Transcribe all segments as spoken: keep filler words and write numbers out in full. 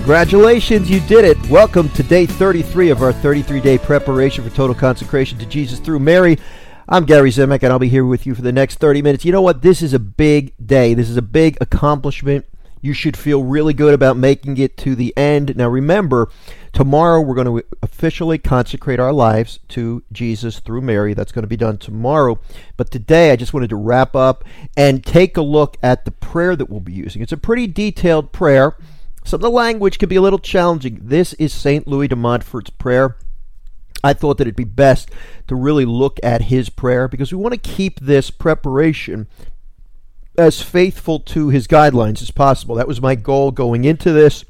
Congratulations, you did it. Welcome to day thirty-three of our thirty-three day preparation for total consecration to Jesus through Mary. I'm Gary Zimek, and I'll be here with you for the next thirty minutes. You know what? This is a big day. This is a big accomplishment. You should feel really good about making it to the end. Now remember, tomorrow we're going to officially consecrate our lives to Jesus through Mary. That's going to be done tomorrow. But today I just wanted to wrap up and take a look at the prayer that we'll be using. It's a pretty detailed prayer. Some of the language can be a little challenging. This is Saint Louis de Montfort's prayer. I thought that it'd be best to really look at his prayer because we want to keep this preparation as faithful to his guidelines as possible. That was my goal going into this.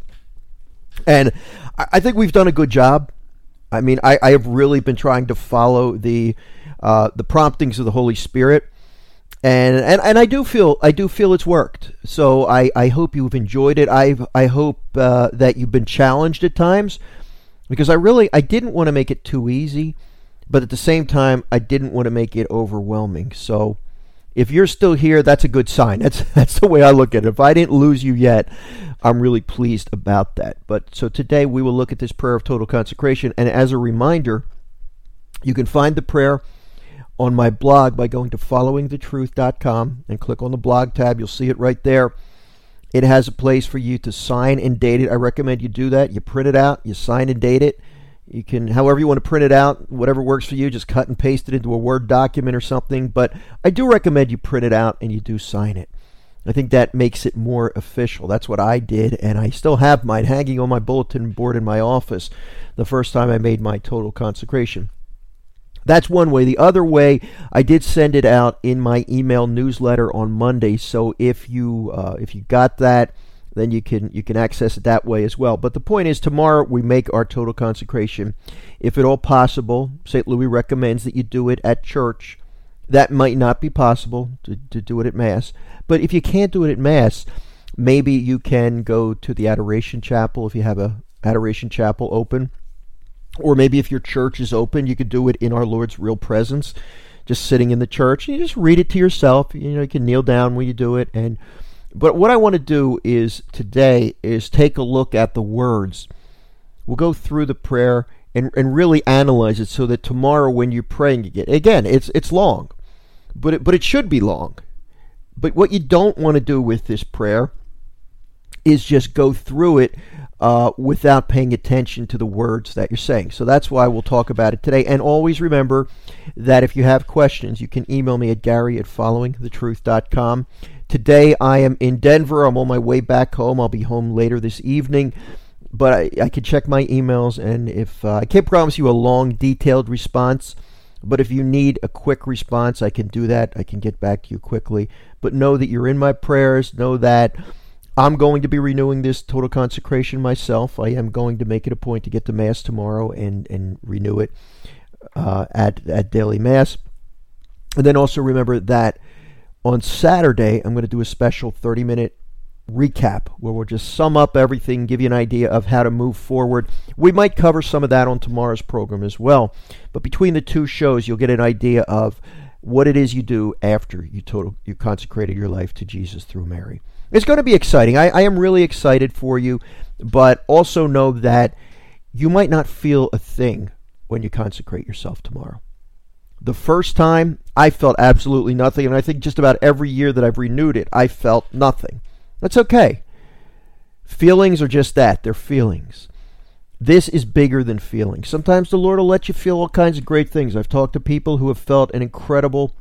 And I think we've done a good job. I mean, I, I have really been trying to follow the uh, the promptings of the Holy Spirit. And, and and I do feel I do feel it's worked. So I, I hope you've enjoyed it. I I hope uh, that you've been challenged at times, because I really I didn't want to make it too easy, but at the same time I didn't want to make it overwhelming. So if you're still here, that's a good sign. That's that's the way I look at it. If I didn't lose you yet, I'm really pleased about that. But so today we will look at this prayer of total consecration, and as a reminder, you can find the prayer on my blog by going to following the truth dot com and click on the blog tab. You'll see it right there. It has a place for you to sign and date it. I recommend you do that. You print it out, you sign and date it. You can, however you want to print it out, whatever works for you, just cut and paste it into a Word document or something. But I do recommend you print it out and you do sign it. I think that makes it more official. That's what I did, and I still have mine hanging on my bulletin board in my office the first time I made my total consecration. That's one way. The other way, I did send it out in my email newsletter on Monday. So if you uh, if you got that, then you can you can access it that way as well. But the point is, tomorrow we make our total consecration. If at all possible, Saint Louis recommends that you do it at church. That might not be possible to, to do it at Mass. But if you can't do it at Mass, maybe you can go to the Adoration Chapel if you have a Adoration Chapel open. Or maybe if your church is open, you could do it in our Lord's real presence, just sitting in the church. You just read it to yourself. You know, you can kneel down when you do it. And but what I want to do is today is take a look at the words. We'll go through the prayer and, and really analyze it so that tomorrow when you're praying again, again, it's it's long, but it, but it should be long. But what you don't want to do with this prayer is just go through it Uh, without paying attention to the words that you're saying. So that's why we'll talk about it today. And always remember that if you have questions, you can email me at Gary at following the truth dot com. Today I am in Denver. I'm on my way back home. I'll be home later this evening. But I, I can check my emails, and if uh, I can't promise you a long, detailed response, but if you need a quick response, I can do that. I can get back to you quickly. But know that you're in my prayers. Know that I'm going to be renewing this total consecration myself. I am going to make it a point to get to Mass tomorrow and, and renew it uh, at, at daily Mass. And then also remember that on Saturday, I'm going to do a special thirty-minute recap where we'll just sum up everything, give you an idea of how to move forward. We might cover some of that on tomorrow's program as well. But between the two shows, you'll get an idea of what it is you do after you total you consecrated your life to Jesus through Mary. It's going to be exciting. I, I am really excited for you, but also know that you might not feel a thing when you consecrate yourself tomorrow. The first time, I felt absolutely nothing, and I think just about every year that I've renewed it, I felt nothing. That's okay. Feelings are just that. They're feelings. This is bigger than feelings. Sometimes the Lord will let you feel all kinds of great things. I've talked to people who have felt an incredible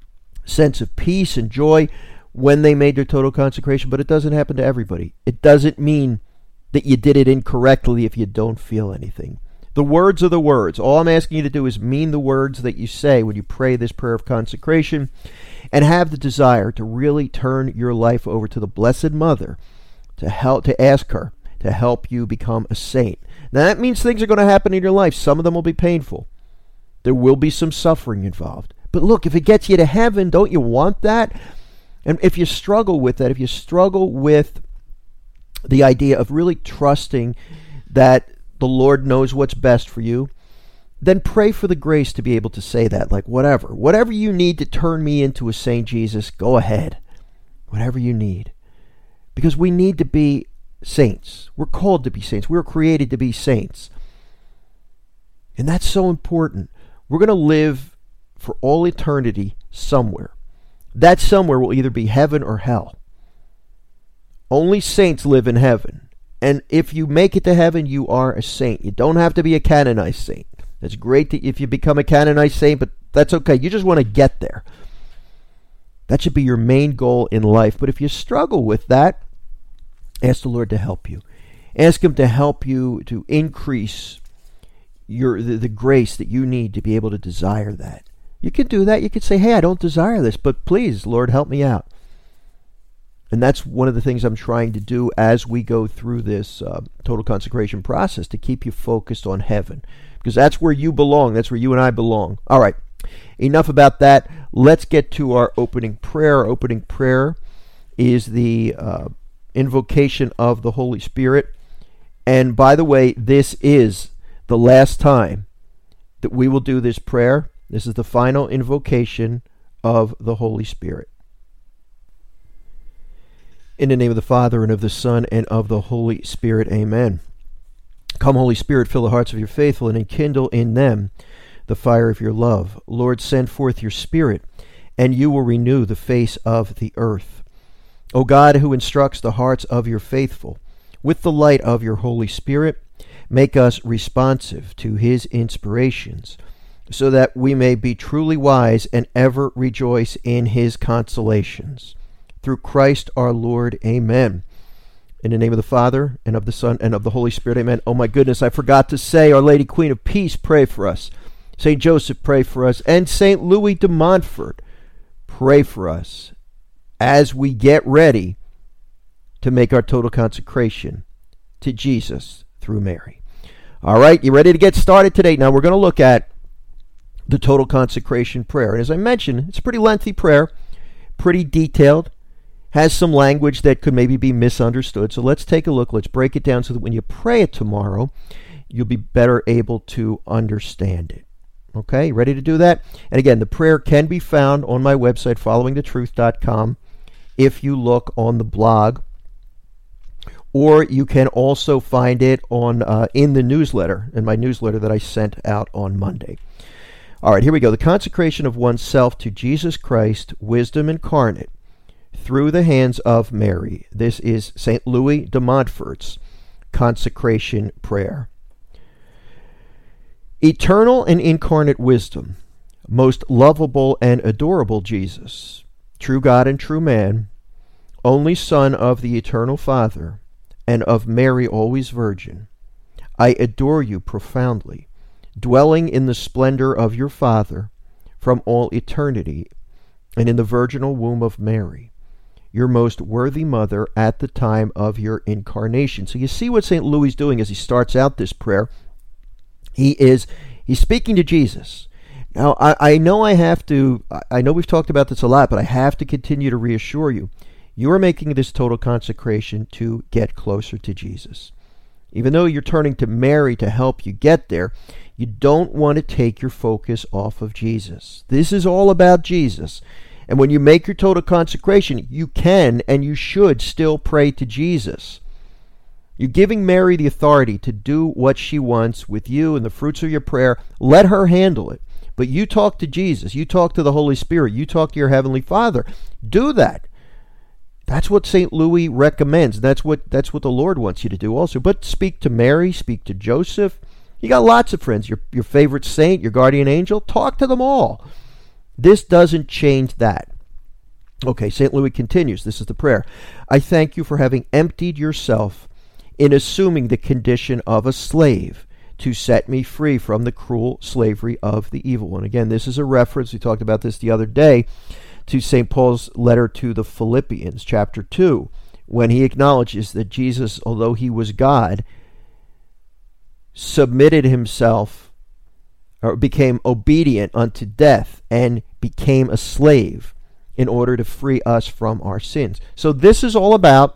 sense of peace and joy when they made their total consecration, but it doesn't happen to everybody. It doesn't mean that you did it incorrectly if you don't feel anything. The words are the words. All I'm asking you to do is mean the words that you say when you pray this prayer of consecration, and have the desire to really turn your life over to the Blessed Mother, to help, to ask her to help you become a saint. Now that means things are going to happen in your life. Some of them will be painful. There will be some suffering involved. But look, if it gets you to heaven, don't you want that? And if you struggle with that, if you struggle with the idea of really trusting that the Lord knows what's best for you, then pray for the grace to be able to say that, like whatever. Whatever you need to turn me into a Saint Jesus, go ahead. Whatever you need. Because we need to be saints. We're called to be saints. We were created to be saints. And that's so important. We're going to live for all eternity somewhere. That somewhere will either be heaven or hell. Only saints live in heaven. And if you make it to heaven, you are a saint. You don't have to be a canonized saint. It's great to, if you become a canonized saint, but that's okay. You just want to get there. That should be your main goal in life. But if you struggle with that, ask the Lord to help you. Ask Him to help you to increase your the, the grace that you need to be able to desire that. You can do that. You can say, hey, I don't desire this, but please, Lord, help me out. And that's one of the things I'm trying to do as we go through this uh, total consecration process, to keep you focused on heaven. Because that's where you belong. That's where you and I belong. All right. Enough about that. Let's get to our opening prayer. Our opening prayer is the uh, invocation of the Holy Spirit. And by the way, this is the last time that we will do this prayer. This is the final invocation of the Holy Spirit. In the name of the Father, and of the Son, and of the Holy Spirit, amen. Come, Holy Spirit, fill the hearts of your faithful, and enkindle in them the fire of your love. Lord, send forth your Spirit, and you will renew the face of the earth. O God, who instructs the hearts of your faithful, with the light of your Holy Spirit, make us responsive to his inspirations, so that we may be truly wise and ever rejoice in his consolations. Through Christ our Lord, amen. In the name of the Father, and of the Son, and of the Holy Spirit, amen. Oh my goodness, I forgot to say, Our Lady Queen of Peace, pray for us. Saint Joseph, pray for us. And Saint Louis de Montfort, pray for us as we get ready to make our total consecration to Jesus through Mary. All right, you ready to get started today? Now we're going to look at the total consecration prayer. And as I mentioned, it's a pretty lengthy prayer, pretty detailed, has some language that could maybe be misunderstood. So let's take a look. Let's break it down so that when you pray it tomorrow, you'll be better able to understand it. Okay, ready to do that? And again, the prayer can be found on my website, following the truth dot com, if you look on the blog. Or you can also find it on uh, in the newsletter, in my newsletter that I sent out on Monday. All right, here we go. The consecration of oneself to Jesus Christ, wisdom incarnate, through the hands of Mary. This is Saint Louis de Montfort's consecration prayer. Eternal and incarnate wisdom, most lovable and adorable Jesus, true God and true man, only Son of the eternal Father, and of Mary always Virgin, I adore you profoundly, dwelling in the splendor of your Father from all eternity, and in the virginal womb of Mary, your most worthy mother at the time of your incarnation. So you see what Saint Louis is doing as he starts out this prayer. He is he's speaking to Jesus. Now, I, I know I have to, I know we've talked about this a lot, but I have to continue to reassure you. You are making this total consecration to get closer to Jesus. Even though you're turning to Mary to help you get there, you don't want to take your focus off of Jesus. This is all about Jesus. And when you make your total consecration, you can and you should still pray to Jesus. You're giving Mary the authority to do what she wants with you and the fruits of your prayer. Let her handle it. But you talk to Jesus. You talk to the Holy Spirit. You talk to your Heavenly Father. Do that. That's what Saint Louis recommends. That's what that's what the Lord wants you to do also. But speak to Mary, speak to Joseph. You got lots of friends. Your, your favorite saint, your guardian angel. Talk to them all. This doesn't change that. Okay, Saint Louis continues. This is the prayer. I thank you for having emptied yourself in assuming the condition of a slave to set me free from the cruel slavery of the evil one. Again, this is a reference, we talked about this the other day, to Saint Paul's letter to the Philippians, chapter two, when he acknowledges that Jesus, although he was God, submitted himself, or became obedient unto death, and became a slave in order to free us from our sins. So this is all about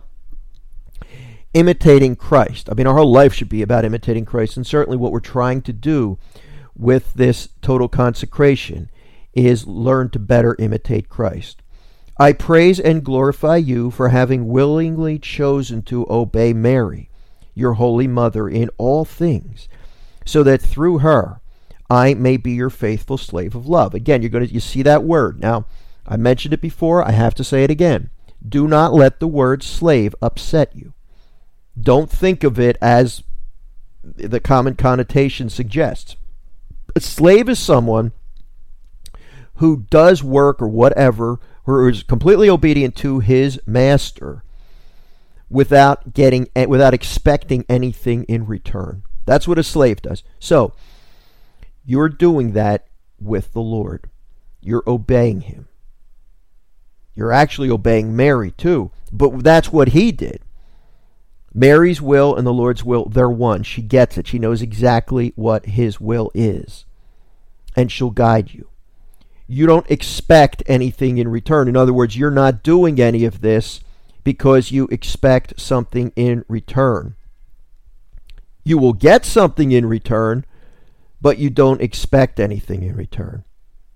imitating Christ. I mean, our whole life should be about imitating Christ, and certainly what we're trying to do with this total consecration is learn to better imitate Christ. I praise and glorify you for having willingly chosen to obey Mary, your holy mother, in all things, so that through her I may be your faithful slave of love. Again, you're going to you see that word. Now, I mentioned it before. I have to say it again. Do not let the word slave upset you. Don't think of it as the common connotation suggests. A slave is someone who does work or whatever, who is completely obedient to his master without getting, without expecting anything in return. That's what a slave does. So, you're doing that with the Lord. You're obeying him. You're actually obeying Mary too, but that's what he did. Mary's will and the Lord's will, they're one. She gets it. She knows exactly what his will is, and she'll guide you. You don't expect anything in return. In other words, you're not doing any of this because you expect something in return. You will get something in return, but you don't expect anything in return.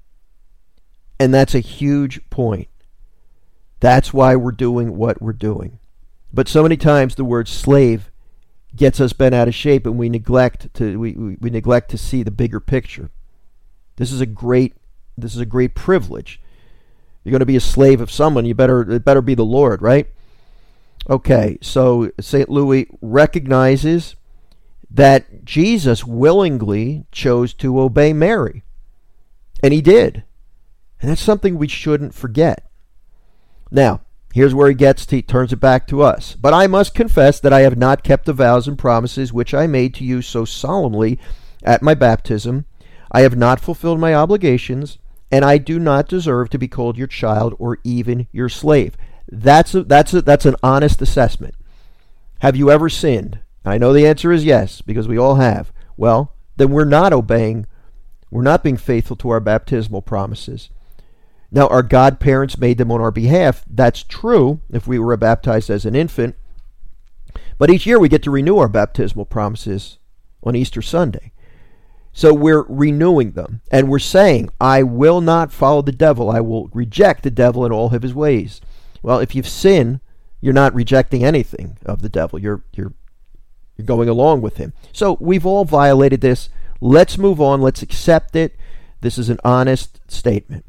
And that's a huge point. That's why we're doing what we're doing. But so many times the word slave gets us bent out of shape, and we neglect to we, we, we neglect to see the bigger picture. This is a great this is a great privilege. You're going to be a slave of someone, you better it better be the Lord, right? Okay, so Saint Louis recognizes that Jesus willingly chose to obey Mary. And he did. And that's something we shouldn't forget. Now, here's where he gets to, he turns it back to us. But I must confess that I have not kept the vows and promises which I made to you so solemnly at my baptism. I have not fulfilled my obligations, and I do not deserve to be called your child or even your slave. That's a, that's a, that's an honest assessment. Have you ever sinned? I know the answer is yes, because we all have. Well, then we're not obeying, we're not being faithful to our baptismal promises. Now, our godparents made them on our behalf. That's true if we were baptized as an infant. But each year we get to renew our baptismal promises on Easter Sunday. So we're renewing them. And we're saying, I will not follow the devil. I will reject the devil in all of his ways. Well, if you've sinned, you're not rejecting anything of the devil. You're you're you're going along with him. So we've all violated this. Let's move on. Let's accept it. This is an honest statement.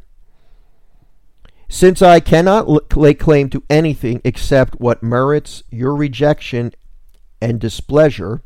Since I cannot lay claim to anything except what merits your rejection and displeasure,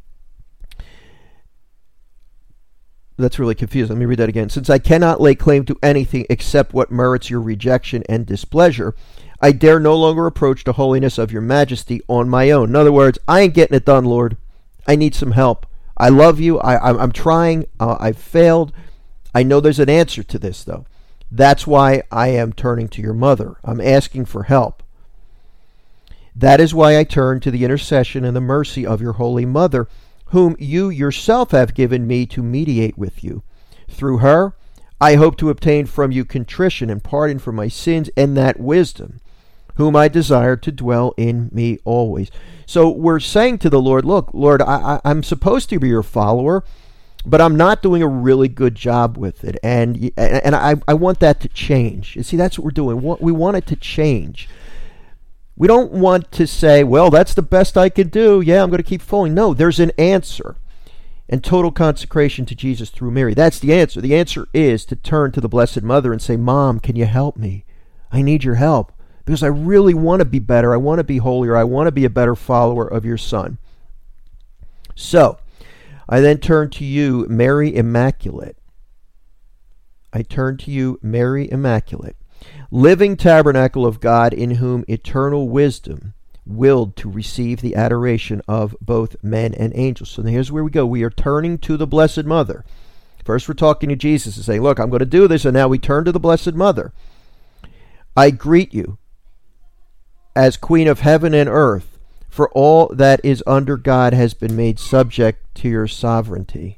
that's really confusing. Let me read that again. Since I cannot lay claim to anything except what merits your rejection and displeasure, I dare no longer approach the holiness of your majesty on my own. In other words, I ain't getting it done, Lord. I need some help. I love you. I, I'm, I'm trying. Uh, I've failed. I know there's an answer to this, though. That's why I am turning to your mother. I'm asking for help. That is why I turn to the intercession and the mercy of your holy mother, whom you yourself have given me to mediate with you. Through her, I hope to obtain from you contrition and pardon for my sins and that wisdom, whom I desire to dwell in me always. So we're saying to the Lord, look, Lord, I, I, I'm supposed to be your follower, but I'm not doing a really good job with it. And and I, I want that to change. You see, that's what we're doing. We want it to change. We don't want to say, well, that's the best I can do. Yeah, I'm going to keep following. No, there's an answer. And total consecration to Jesus through Mary. That's the answer. The answer is to turn to the Blessed Mother and say, Mom, can you help me? I need your help. Because I really want to be better. I want to be holier. I want to be a better follower of your Son. So, I then turn to you, Mary Immaculate. I turn to you, Mary Immaculate, living tabernacle of God, in whom eternal wisdom willed to receive the adoration of both men and angels. So here's where we go. We are turning to the Blessed Mother. First we're talking to Jesus and saying, look, I'm going to do this, and now we turn to the Blessed Mother. I greet you as Queen of heaven and earth, for all that is under God has been made subject to your sovereignty.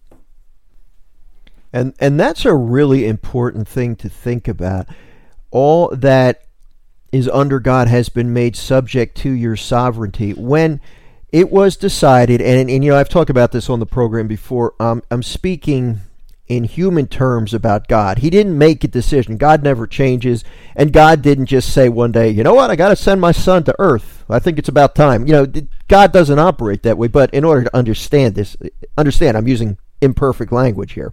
And and that's a really important thing to think about. All that is under God has been made subject to your sovereignty. When it was decided, and, and you know, I've talked about this on the program before, um, I'm speaking in human terms about God. He didn't make a decision. God never changes. And God didn't just say one day, you know what, I got to send my son to earth. I think it's about time. You know, God doesn't operate that way. But in order to understand this, understand, I'm using imperfect language here.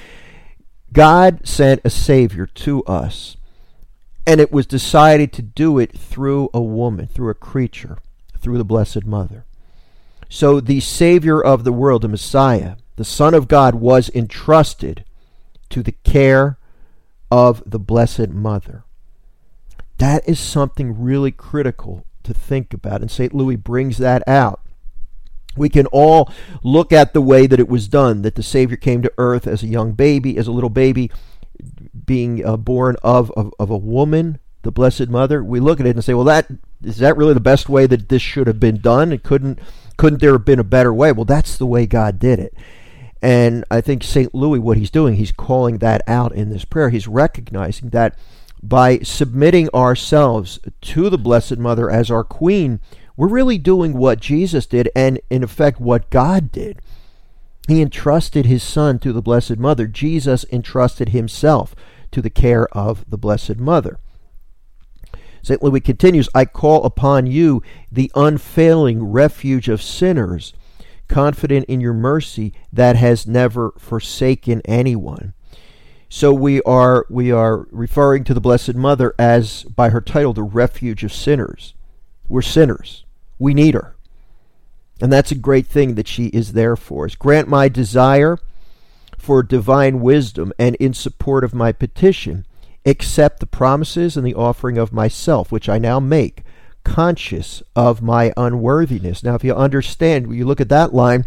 God sent a Savior to us. And it was decided to do it through a woman, through a creature, through the Blessed Mother. So the Savior of the world, the Messiah, the Son of God, was entrusted to the care of the Blessed Mother. That is something really critical to think about, and Saint Louis brings that out. We can all look at the way that it was done, that the Savior came to earth as a young baby, as a little baby, being uh, born of, of, of a woman, the Blessed Mother. We look at it and say, well, that is that really the best way that this should have been done? It couldn't, couldn't there have been a better way? Well, that's the way God did it. And I think Saint Louis, what he's doing, he's calling that out in this prayer. He's recognizing that by submitting ourselves to the Blessed Mother as our queen, we're really doing what Jesus did and, in effect, what God did. He entrusted his son to the Blessed Mother. Jesus entrusted himself to the care of the Blessed Mother. Saint Louis continues, I call upon you, the unfailing refuge of sinners, confident in your mercy that has never forsaken anyone. So we are we are referring to the Blessed Mother as, by her title, the refuge of sinners. We're sinners. We need her. And that's a great thing that she is there for us. Grant my desire for divine wisdom, and in support of my petition, accept the promises and the offering of myself, which I now make, conscious of my unworthiness. Now, if you understand, when you look at that line,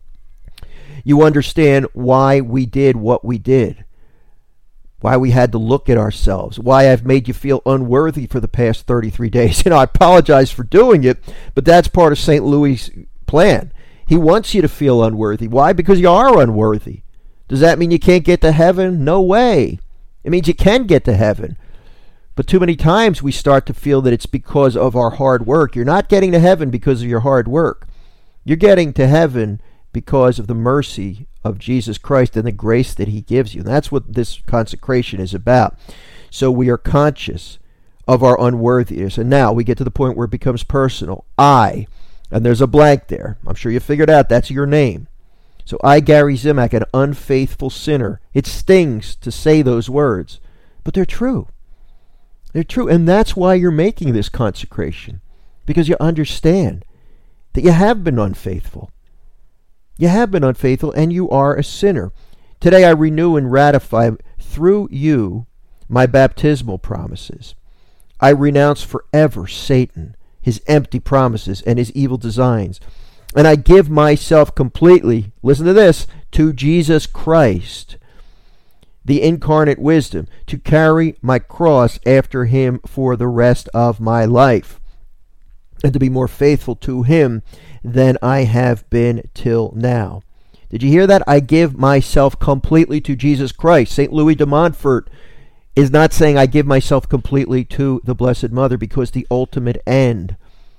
you understand why we did what we did, why we had to look at ourselves, why I've made you feel unworthy for the past thirty-three days. You know, I apologize for doing it, but that's part of Saint Louis' plan. He wants you to feel unworthy. Why? Because you are unworthy. Does that mean you can't get to heaven? No way. It means you can get to heaven. But too many times we start to feel that it's because of our hard work. You're not getting to heaven because of your hard work. You're getting to heaven because of the mercy of Jesus Christ and the grace that he gives you. And that's what this consecration is about. So we are conscious of our unworthiness. And now we get to the point where it becomes personal. I, and there's a blank there. I'm sure you figured out that's your name. So I, Gary Zimak, an unfaithful sinner. It stings to say those words, but they're true. They're true, and that's why you're making this consecration, because you understand that you have been unfaithful. You have been unfaithful, and you are a sinner. Today I renew and ratify through you my baptismal promises. I renounce forever Satan, his empty promises, and his evil designs. And I give myself completely, listen to this, to Jesus Christ, the incarnate wisdom, to carry my cross after him for the rest of my life, and to be more faithful to him than I have been till now. Did you hear that? I give myself completely to Jesus Christ. Saint Louis de Montfort is not saying I give myself completely to the Blessed Mother, because the ultimate end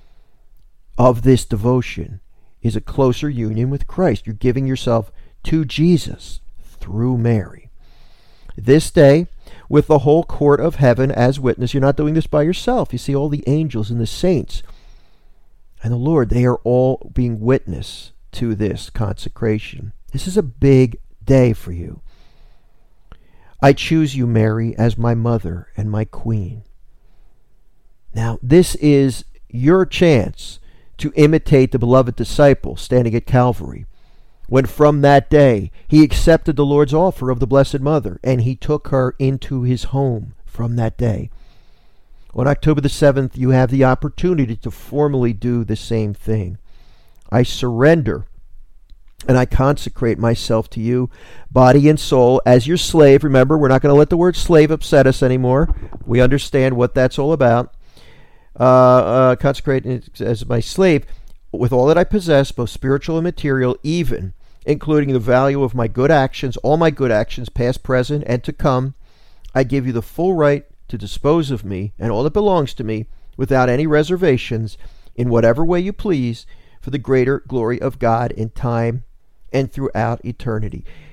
of this devotion is a closer union with Christ. You're giving yourself to Jesus through Mary. This day, with the whole court of heaven as witness, you're not doing this by yourself. You see all the angels and the saints and the Lord, they are all being witness to this consecration. This is a big day for you. I choose you, Mary, as my mother and my queen. Now, this is your chance to imitate the beloved disciple standing at Calvary, when from that day he accepted the Lord's offer of the Blessed Mother, and he took her into his home from that day. On October the seventh, you have the opportunity to formally do the same thing. I surrender and I consecrate myself to you, body and soul, as your slave. Remember, we're not going to let the word slave upset us anymore. We understand what that's all about. Uh, uh, consecrate as my slave with all that I possess, both spiritual and material, even including the value of my good actions, all my good actions, past, present, and to come. I give you the full right to dispose of me and all that belongs to me without any reservations, in whatever way you please, for the greater glory of God in time and throughout eternity.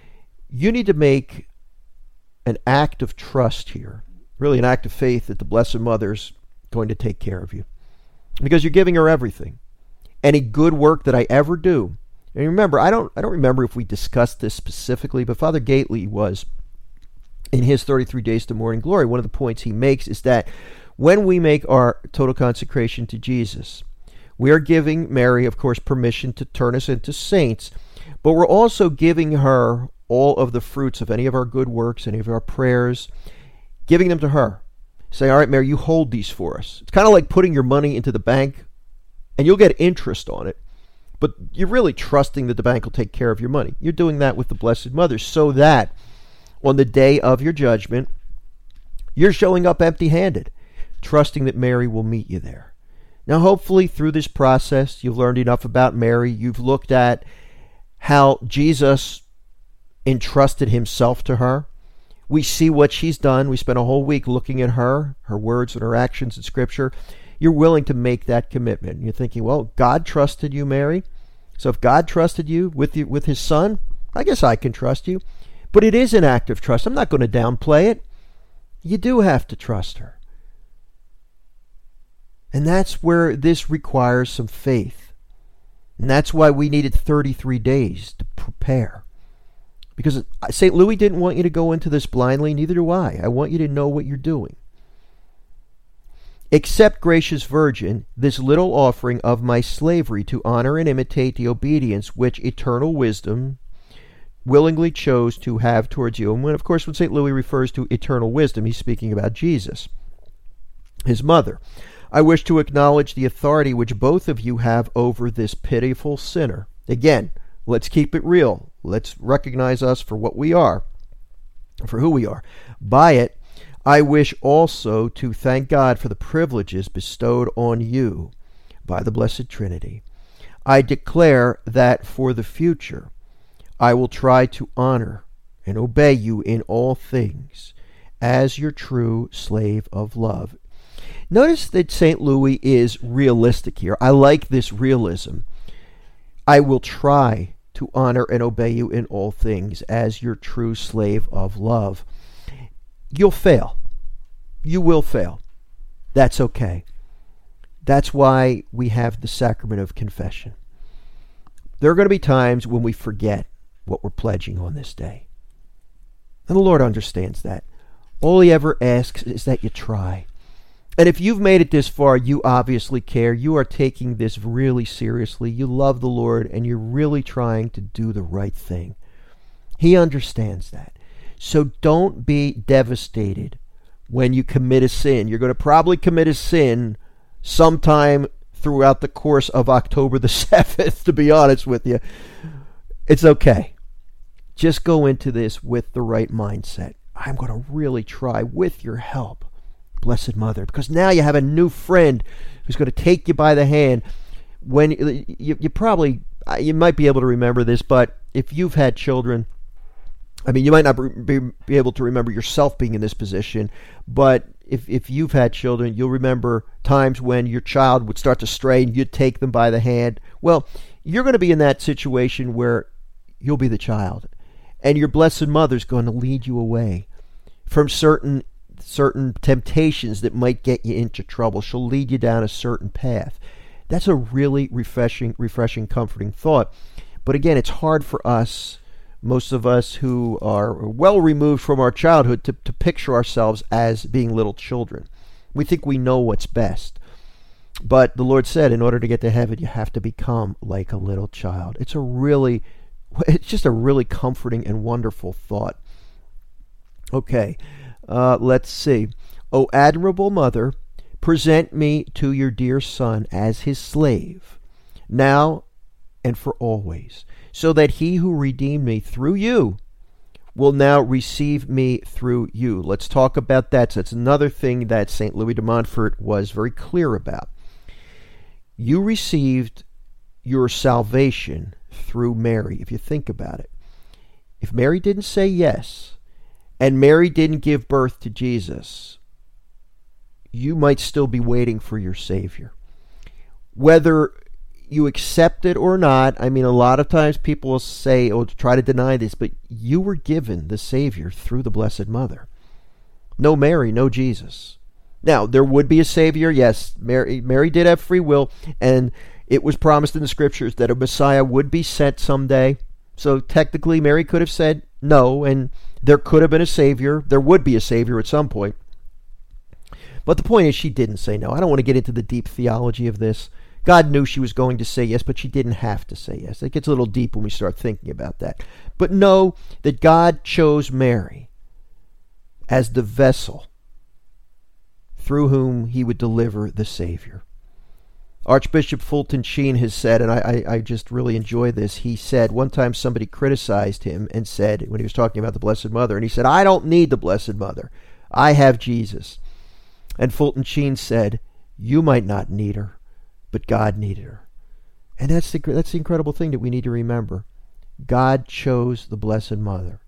You need to make an act of trust here, really an act of faith that the Blessed Mother's going to take care of you, because you're giving her everything. Any good work that I ever do, and remember, I don't I don't remember if we discussed this specifically, but Father Gately was, in his thirty-three Days to Morning Glory, one of the points he makes is that when we make our total consecration to Jesus, we are giving Mary, of course, permission to turn us into saints, but we're also giving her all of the fruits of any of our good works, any of our prayers, giving them to her. Saying, all right, Mary, you hold these for us. It's kind of like putting your money into the bank, and you'll get interest on it, but you're really trusting that the bank will take care of your money. You're doing that with the Blessed Mother so that on the day of your judgment, you're showing up empty-handed, trusting that Mary will meet you there. Now, hopefully, through this process, you've learned enough about Mary. You've looked at how Jesus entrusted himself to her. We see what she's done. We spent a whole week looking at her, her words and her actions in Scripture. You're willing to make that commitment. You're thinking, well, God trusted you, Mary. So if God trusted you with you, with his son, I guess I can trust you. But it is an act of trust. I'm not going to downplay it. You do have to trust her. And that's where this requires some faith. And that's why we needed thirty-three days to prepare. Because Saint Louis didn't want you to go into this blindly, neither do I. I want you to know what you're doing. Accept, gracious Virgin, this little offering of my slavery to honor and imitate the obedience which eternal wisdom willingly chose to have towards you. And when, of course, when Saint Louis refers to eternal wisdom, he's speaking about Jesus, his mother. I wish to acknowledge the authority which both of you have over this pitiful sinner. Again, let's keep it real. Let's recognize us for what we are, for who we are. By it, I wish also to thank God for the privileges bestowed on you by the Blessed Trinity. I declare that for the future, I will try to honor and obey you in all things as your true slave of love. Notice that Saint Louis is realistic here. I like this realism. I will try to honor and obey you in all things as your true slave of love. You'll fail. You will fail. That's okay. That's why we have the sacrament of confession. There are going to be times when we forget what we're pledging on this day. And the Lord understands that. All he ever asks is that you try. And if you've made it this far, you obviously care. You are taking this really seriously. You love the Lord, and you're really trying to do the right thing. He understands that. So don't be devastated when you commit a sin. You're going to probably commit a sin sometime throughout the course of October the seventh, to be honest with you. It's okay. Just go into this with the right mindset. I'm going to really try with your help, Blessed Mother, because now you have a new friend who's going to take you by the hand. When you, you probably, you might be able to remember this, but if you've had children, I mean, you might not be, be able to remember yourself being in this position, but if, if you've had children, you'll remember times when your child would start to stray and you'd take them by the hand. Well, you're going to be in that situation where you'll be the child, and your Blessed Mother's going to lead you away from certain certain temptations that might get you into trouble. She'll lead you down a certain path. That's a really refreshing, refreshing, comforting thought. But again, it's hard for us, most of us who are well removed from our childhood, to, to picture ourselves as being little children. We think we know what's best. But the Lord said, in order to get to heaven, you have to become like a little child. It's a really, it's just a really comforting and wonderful thought. Okay. Uh, let's see. O admirable Mother, present me to your dear Son as his slave, now and for always, so that he who redeemed me through you will now receive me through you. Let's talk about that. So that's another thing that Saint Louis de Montfort was very clear about. You received your salvation through Mary, if you think about it. If Mary didn't say yes, and Mary didn't give birth to Jesus, you might still be waiting for your Savior. Whether you accept it or not, I mean, a lot of times people will say, or try to deny this, but you were given the Savior through the Blessed Mother. No Mary, no Jesus. Now, there would be a Savior. Yes, Mary, Mary did have free will, and it was promised in the Scriptures that a Messiah would be sent someday. So technically, Mary could have said no, and there could have been a Savior. There would be a Savior at some point. But the point is, she didn't say no. I don't want to get into the deep theology of this. God knew she was going to say yes, but she didn't have to say yes. It gets a little deep when we start thinking about that. But know that God chose Mary as the vessel through whom he would deliver the Savior. Archbishop Fulton Sheen has said, and I, I, I just really enjoy this, he said, one time somebody criticized him and said, when he was talking about the Blessed Mother, and he said, I don't need the Blessed Mother. I have Jesus. And Fulton Sheen said, you might not need her, but God needed her. And that's the, that's the incredible thing that we need to remember. God chose the Blessed Mother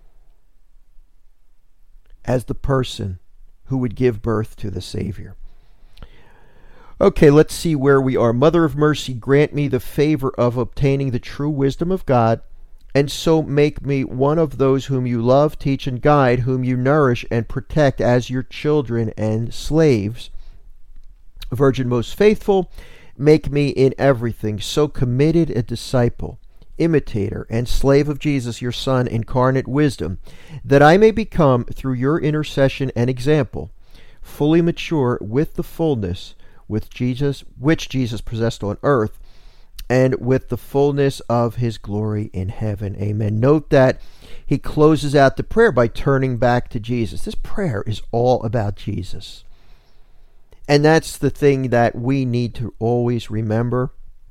as the person who would give birth to the Savior. Okay, let's see where we are. Mother of mercy, grant me the favor of obtaining the true wisdom of God, and so make me one of those whom you love, teach, and guide, whom you nourish and protect as your children and slaves. Virgin most faithful, make me in everything so committed a disciple, imitator, and slave of Jesus, your Son, incarnate wisdom, that I may become, through your intercession and example, fully mature with the fullness with Jesus, which Jesus possessed on earth, and with the fullness of his glory in heaven. Amen. Note that he closes out the prayer by turning back to Jesus. This prayer is all about Jesus. And that's the thing that we need to always remember.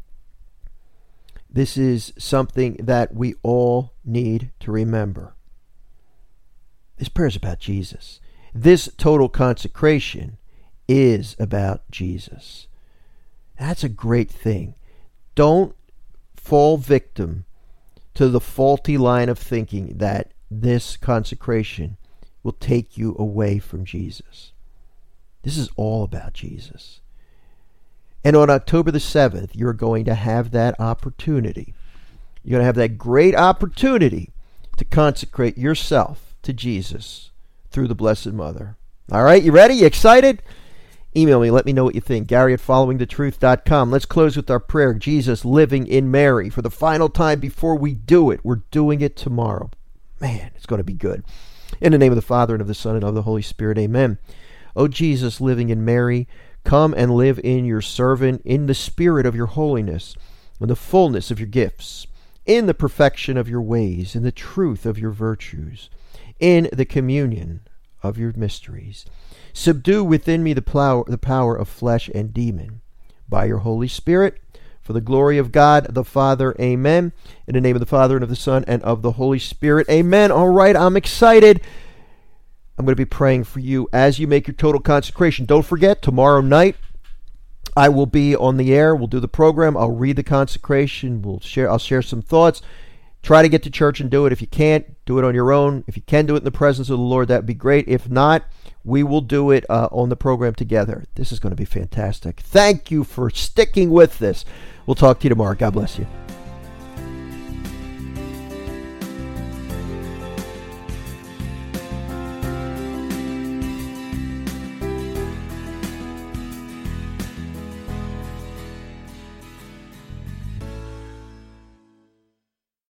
This is something that we all need to remember. This prayer is about Jesus. This total consecration is about Jesus. That's a great thing. Don't fall victim to the faulty line of thinking that this consecration will take you away from Jesus. This is all about Jesus. And on October the seventh, you're going to have that opportunity. You're going to have that great opportunity to consecrate yourself to Jesus through the Blessed Mother. All right, you ready? You excited? Email me. Let me know what you think. Gary at following the truth dot com. Let's close with our prayer. Jesus living in Mary. For the final time before we do it, we're doing it tomorrow. Man, it's going to be good. In the name of the Father, and of the Son, and of the Holy Spirit. Amen. O Jesus living in Mary, come and live in your servant in the spirit of your holiness, in the fullness of your gifts, in the perfection of your ways, in the truth of your virtues, in the communion of your mysteries. Subdue within me the power, the power of flesh and demon. By your Holy Spirit, for the glory of God the Father, amen. In the name of the Father, and of the Son, and of the Holy Spirit, amen. All right, I'm excited. I'm going to be praying for you as you make your total consecration. Don't forget, tomorrow night, I will be on the air. We'll do the program. I'll read the consecration. We'll share. I'll share some thoughts. Try to get to church and do it. If you can't, do it on your own. If you can do it in the presence of the Lord, that would be great. If not, we will do it uh, on the program together. This is going to be fantastic. Thank you for sticking with this. We'll talk to you tomorrow. God bless you.